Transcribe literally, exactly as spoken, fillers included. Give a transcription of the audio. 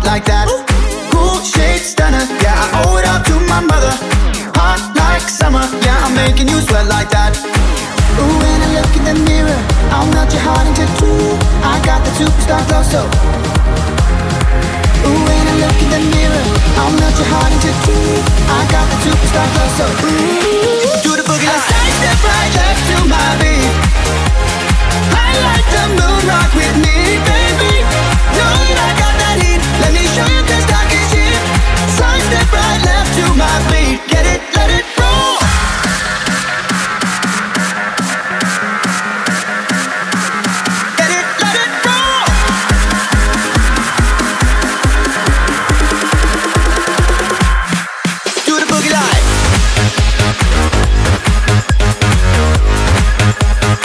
like that. Cool shade stunner, yeah, I owe it all to my mother. Hot like summer, yeah, I'm making you sweat like that. Ooh, when I look in the mirror, I'll melt your heart into two. I got the superstar glow, so ooh, when I look in the mirror, I'll melt your heart into two. I got the superstar glow, so ooh, do the boogie. I side step right left to my beat.